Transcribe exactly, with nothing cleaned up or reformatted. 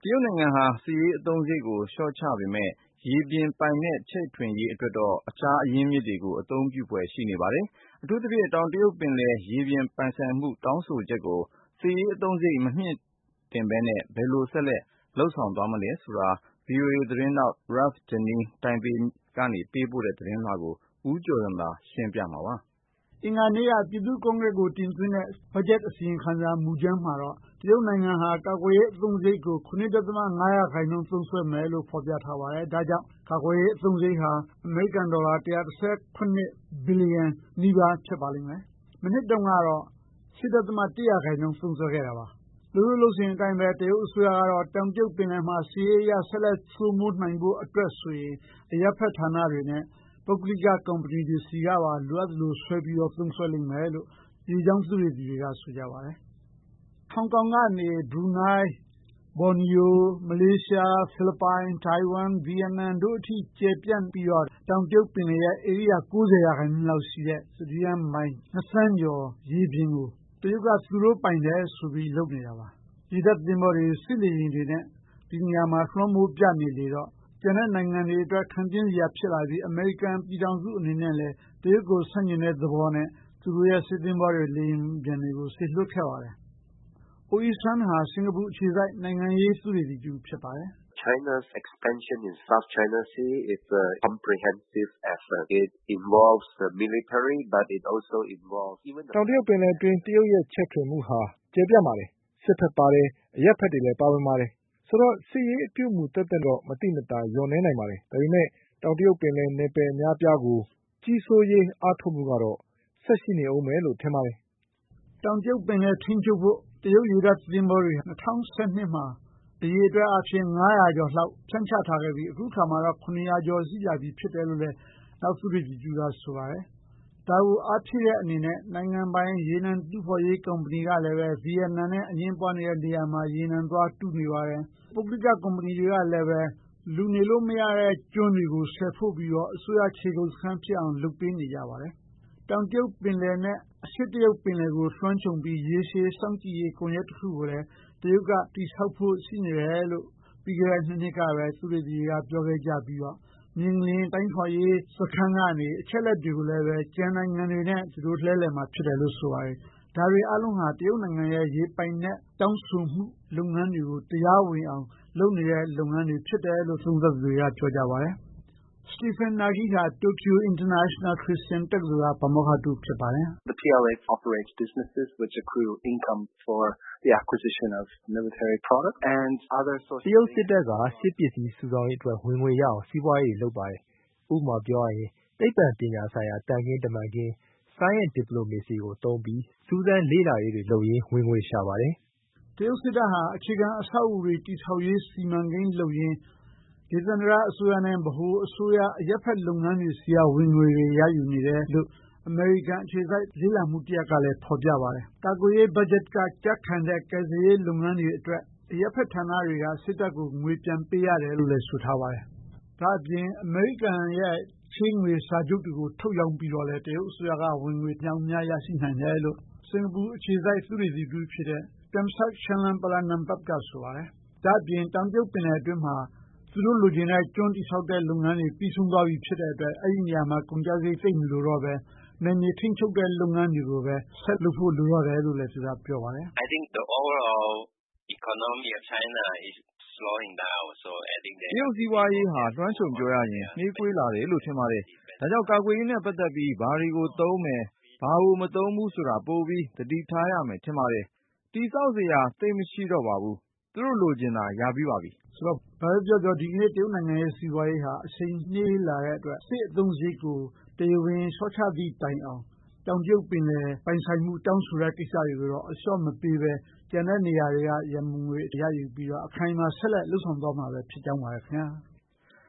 တရုတ်နိုင်ငံဟာစစ်ရေးအသုံးစရိတ်ကိုလျှော့ချပေမဲ့ရေပြင်ပိုင်နက်ချဲ့ထွင်ရေးအတွက်တော့အခြားအရင်းမြစ်တွေကိုအသုံးပြုဖွယ်ရှိနေပါတယ်။အထူးသဖြင့်တောင်တရုတ်ပင်လယ်ရေပြင်ပိုင်ဆိုင်မှုတောင်းဆိုချက်ကိုစစ်ရေးအသုံးစရိတ်မမြှင့်တင်ဘဲနဲ့ဘယ်လိုဆက်လက်လုပ်ဆောင်သွားမလဲဆိုတာ ဗွီအိုအေသတင်းထောက် Ralph Jennings တိုင်ပေကနေပေးပို့တဲ့သတင်းလွှာကိုဦးကျော်ဇံသာရှင်းပြမှာပါ။အင်္ဂါနေ့ကပြည်သူ့ကွန်ဂရက်ကိုတင်သွင်းတဲ့ဘတ်ဂျက်အစီရင်ခံစာမူကြမ်းမှာတော့တရုတ်နိုင်ငံဟာကာကွယ်ရေးအသုံးစရိတ်ကို ၇.၅ ရာခိုင်နှုန်းသုံးစွဲမယ်လို့ဖော်ပြထားပါတယ်။ဒါကြောင့်ကာကွယ်ရေးအသုံးစရိတ်ဟာအမေရိကန်ဒေါ်လာone hundred seventeenဘီလီယံနီးပါးဖြစ်ပါလိမ့်မယ်။မနှစ်တုန်းကတော့ eight point one ရာခိုင်နှုန်းသုံးစွဲခဲ့တာပါ။လုပ်ရိုးလုပ်စဉ်အတိုင်းပဲတရုတ်အစိုးရကတော့တောင်တရုတ်ပင်လယ်မှာစစ်ရေးအရဆက်လက်စိုးမိုးနိုင်ဖို့အတွက်ဆိုရင်အရပ်ဖက်ဌာနတွေနဲ့ပုဂ္ဂလိကကုမ္ပဏီတွေစီကပါလိုအပ်သလိုဆွဲပြီးတော့သုံးစွဲလိမ့်မယ်လို့ရေကြောင်းသုတေသီတွေကဆိုကြပါတယ်။ဟောင်ကောင်ကနေဘရူနိုင်း၊ဘော်နီယို၊မလေးရှား၊ဖိလစ်ပိုင်၊ထိုင်ဝမ်၊ဗီယက်နမ်တို့အထိကျယ်ပြန့်ပြီးတော့တောင်တရုတ်ပင်လယ်ရဲ့ဧရိယာ၉၀ရာခိုင်နှုန်းလောက်ရှိတဲ့စတုရန်းမိုင်နှစ်သန်းကျော်ရေပြင်ကိုတရုတ်ကသူတို့ပိုင်တယ်ဆိုပြီးလုပ်နေတာပါ။ရေတပ်သင်္ဘောတွေစစ်လေယာဉ်တွေနဲ့ဒီနေရာမှာလွှမ်းမိုးပြနေလေတော့ကျန်တဲ့နိုင်ငံတွေအတွက်ခံပြင်းစရာဖြစ်လာပြီးအမေရိကန်ပြည်ထောင်စုအနေနဲ့လည်းတရုတ်ကိုဆန့်ကျင်တဲ့သဘောနဲ့သူတို့ရဲ့စစ်သင်္ဘောတွေလေယာဉ်ပျံတွေကိုစေလွှတ်ခဲ့ပါတယ်။ Oh Yi Sun ဟာစင်ကာပူအခြေစိုက်နိုင်ငံရေးသုတေသီတဦးဖြစ်ပါတယ်။ China's expansion in South China Sea is a comprehensive effort. It involves the military, but it also involves even the တောင်တရုတ်ပင်လယ်တွင်းတရုတ်ရဲ့ချဲ့ထွင်မှုဟာကျယ်ပြန့်ပါတယ်။စစ်ဖက်ပါတယ်အရပ်ဖက်တွေလည်းပါဝင်ပါတယ်။ဆိုတော့စစ်ရေးအပြုအမူသက်သက်တော့မတိမတာလျော့နည်းနိုင်ပါတယ်။ဒါပေမဲ့တောင်တရုတ်ပင်လယ်နယ်ပယ်အများအပြားကိုကြီးစိုးရေးအားထုတ်မှုကတော့ဆက်ရှိနေဦးမယ်လို့ထင်ပါတယ်။တောင်တရုတ်ပင်လယ်ထိန်းချုပ်ဖို့တရုတ်ရေတပ်သင်္ဘောတွေ၂၀၁၂မှာအရေအတွက်အားဖြင့်၅ရာကျော်လောက်ဖြန့်ချထားခဲ့ပြီးအခုခါမှာတော့၇ရာကျော်ရှိလာပြီဖြစ်တယ်လို့လည်းနောက်သုတေသီတဦးကဆိုပါတယ်။ဒါကိုအားဖြည့်တဲ့အနေနဲ့နိုင်ငံပိုင်ရေနံတူးဖော်ရေးကုမ္ပဏီကလည်းပဲဗီယက်နမ်နဲ့အငြင်းပွားနေတဲ့နေရာမှာရေနံသွားတူးနေပါတယ်။ပုဂ္ဂလိကကုမ္ပဏီတွေကလည်းပဲလူနေလို့မရတဲ့ကျွန်းတွေကိုဆယ်ဖို့ပြီးတော့အစိုးရခြေကုပ်စခန်းဖြစ်အောင်လုပ်ပေးနေကြပါတယ်။တောင်တရုတ်ပင်လယ်နဲ့အရှေ့တရုတ်ပင်လယ်ကိုလွှမ်းခြုံပြီးရေရှည်စောင့်ကြည့်ရေးကွန်ရက်တစ်ခုကိုလည်းတရုတ်ကတည်ဆောက်ဖို့ရှိနေတယ်လို့ပြီးခဲ့တဲ့နှစ်နှစ်ကပဲသုတေသီတွေကပြောခဲ့ကြပြီးတော့မြင်းလင်းတိုင်းထွာရေးစခန်းကနေအချက်လက်တွေကိုလည်းပဲကျန်နိုင်ငံတွေနဲ့သူတို့လဲလှယ်မှာဖြစ်တယ်လို့ဆိုပါတယ်။ဒါတွေအလုံးဟာတရုတ်နိုင်ငံရဲ့ရေပိုင်နဲ့တောင်းဆိုမှုလုပ်ငန်းတွေကိုတရားဝင်အောင်လုပ်နေတဲ့လုပ်ငန်းတွေဖြစ်တယ်လို့သုံးသပ်သူတွေကပြောကြပါတယ်။ Stephen Nagy ဟာ Tokyo International Christian တက္ကသိုလ်ကပါမောက္ခတဦးဖြစ်ပါတယ်။ The P R F operates businesses which accrue income for the acquisition of military products and other sources. တရုတ်စစ်တပ်ကစစ်ပစ္စည်းစုဆောင်းရေးအတွက်ဝင်ငွေရအောင်စီးပွားရေးလုပ်ပါတယ်။ဥပမာပြောရရင်သိပ္ပံပညာဆိုင်ရာတန်ခင်းတမန်ခင်း Science Diplomacy ကိုသုံးပြီးစူးစမ်းလေ့လာရေးတွေလုပ်ရင်းဝင်ငွေရှာပါတယ်။တရုတ်စစ်တပ်ဟာအခြေခံအဆောက်အဦတွေတည်ဆောက်ရေးစီမံကိန်းလုပ်ရင်းဒေသန္တရအစိုးရနဲ့ဗဟိုအစိုးရအရပ်ဖက်လုပ်ငန်းတွေစီကဝင်ငွေတွေရယူနေတယ်လို့အမေရိကန်အခြေစိုက်လေ့လာမှုတစ်ရပ်ကလည်းဖော်ပြပါတယ်။ကာကွယ်ရေးဘတ်ဂျက်ကကြံ့ခိုင်တဲ့ကယ်ဆယ်ရေးလုပ်ငန်းတွေအတွက်အရပ်ဖက်ဌာနတွေကစစ်တပ်ကိုငွေပြန်ပေးရတယ်လို့လည်းဆိုထားပါတယ်။ဒါ့အပြင်အမေရိကန်ရဲ့ချေးငွေစာချုပ်တွေကိုထုတ်ရောင်းပြီးတော့လည်းတရုတ်အစိုးရကဝင်ငွေမြောက်များရရှိနိုင်တယ်လို့စင်ကာပူအခြေစိုက်သုတေသီတဦးဖြစ်တဲ့ Kamsak Chalermpalananpap ကဆိုပါတယ်။ဒါ့အပြင်တောင်တရုတ်ပင်လယ်အတွင်းမှာသူတို့လိုချင်တဲ့ကျွန်းတည်ဆောက်တဲ့လုပ်ငန်းတွေပြီးဆုံးသွားပြီဖြစ်တဲ့အတွက်အဲ့ဒီနေရာမှာကုန်ကျစရိတ်သိပ်မလိုတော့ပဲနယ်မြေထိန်းချုပ်တဲ့လုပ်ငန်းတွေကိုပဲဆက်လုပ်ဖို့လိုတော့တယ်လို့လည်းသူကပြောပါတယ်။ I think the overall economy of China is slowing down so I think that တရုတ်စီးပွားရေးဟာလွှမ်းခြုံပြောရရင်နှေးကွေးလာတယ်လို့ထင်ပါတယ်။ဒါကြောင့်ကာကွယ်ရေးနဲ့ပတ်သက်ပြီးဘာတွေကိုသုံးမယ်ဘာကိုမသုံးဘူးဆိုတာပိုပြီးသတိထားရမယ်ထင်ပါတယ်။တိဆောက်စရာသိပ်မရှိတော့ပါဘူး။သူတို့လိုချင်တာရပြီးပါပြီ။ဆိုတော့ဘာပဲပြောပြောဒီကနေ့တရုတ်နိုင်ငံရဲ့စီးပွားရေးဟာအချိန်နှေးလာတဲ့အတွက်စစ်အသုံးစရိတ်ကိုတရားဝင်လျှော့ချသည့်တိုင်အောင်တောင်တရုတ်ပင်လယ်ပိုင်ဆိုင်မှုတောင်းဆိုတဲ့ကိစ္စတွေကိုတော့အလျှော့မပေးပဲကျန်တဲ့နေရာတွေကရန်ပုံငွေရယူပြီးတော့အခိုင်အမာဆက်လက်လှုပ်ဆောင်သွားမှာပဲဖြစ်ကြောင်းပါပဲခင်ဗျာ။